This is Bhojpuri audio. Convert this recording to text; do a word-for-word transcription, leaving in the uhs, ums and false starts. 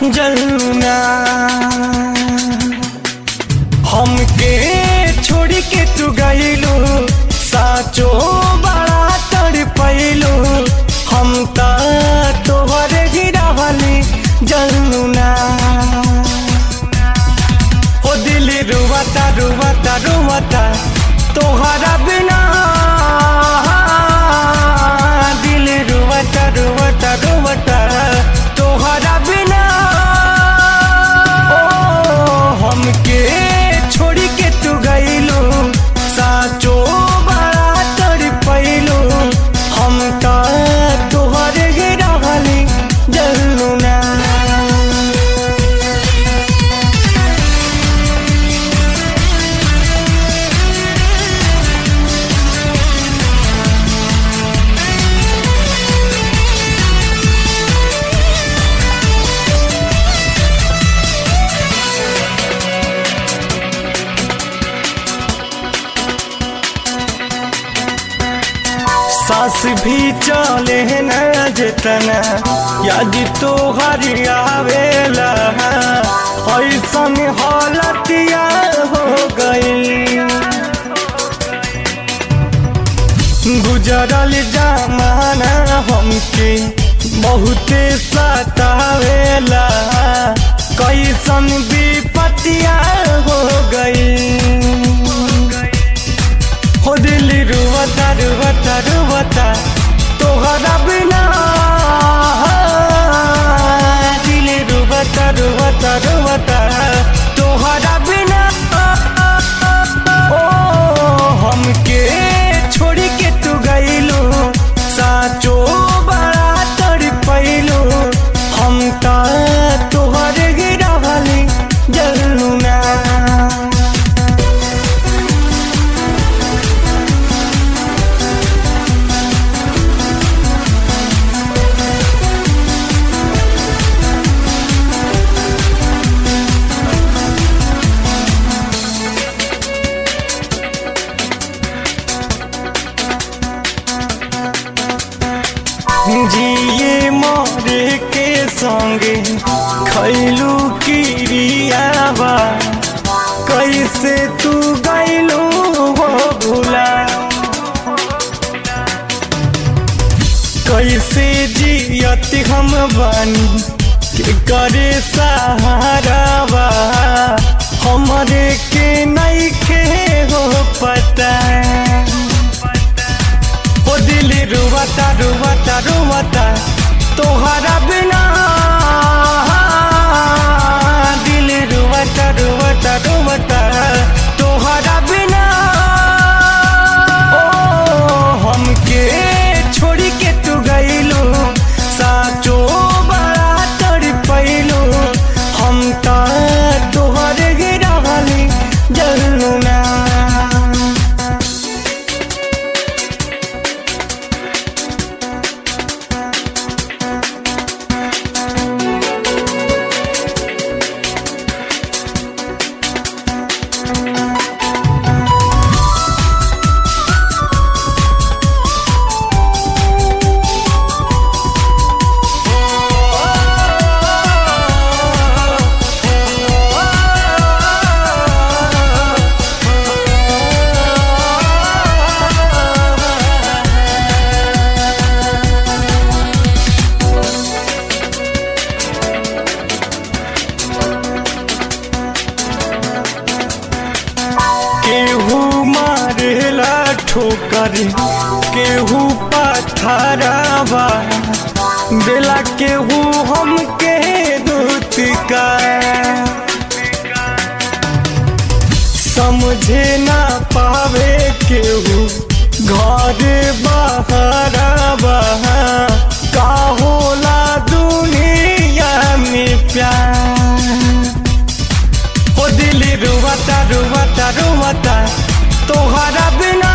जलना हमके छोड़ के तू गईलू साचो बड़ा तड़पैलू हम ता तोहरे गिरावली जलना ओ दिल रुवाता रुवाता रुवाता तोहरा बिना दिल रुवाता रुवाता रुवाता तोहरा बिना ओ हमके छोड़ के तू गईलू साचो बड़ा तड़पैलू हम ता तोहरे गिरावली जलना सांस भी चले न जितना याद तो हरी आवेला ऐसन हालतिया हो गई गुजरल जमाना हमके बहुते सतावेला कैसन विपतिया हो गई हो दिल रुवाता रुवाता रुवाता तोहरा बिना दिल रुवाता रुवाता रुवाता तोहरा बिना ओ हमके छोड़ के तू गईलू साचो बड़ा तड़पैलू हम ता तोहरे गिरावली जलना जिए मोरे के संगे खैलू किरियावा कैसे तू गईलू हो भूला कैसे जियत हम बानी के करे सहारावा हमरे के नहीं खे हो पता ओ दिल रुवाता रुवाता रुवाता तोहरा बिना दिल रुवाता रुवाता रुवाता तोहरा बिना ओ हमके छोड़ के तू गईलू साचो बड़ा तड़पैलू हम ता तोहरे गिरावली जलना ठोकर केहू पथरावा बेला केहू हमके दूत का समझे ना पावे केहू घर बहरावा का होला दुनिया में प्यार ओ दिल रुवाता रुवाता रुवाता तोहरा बिना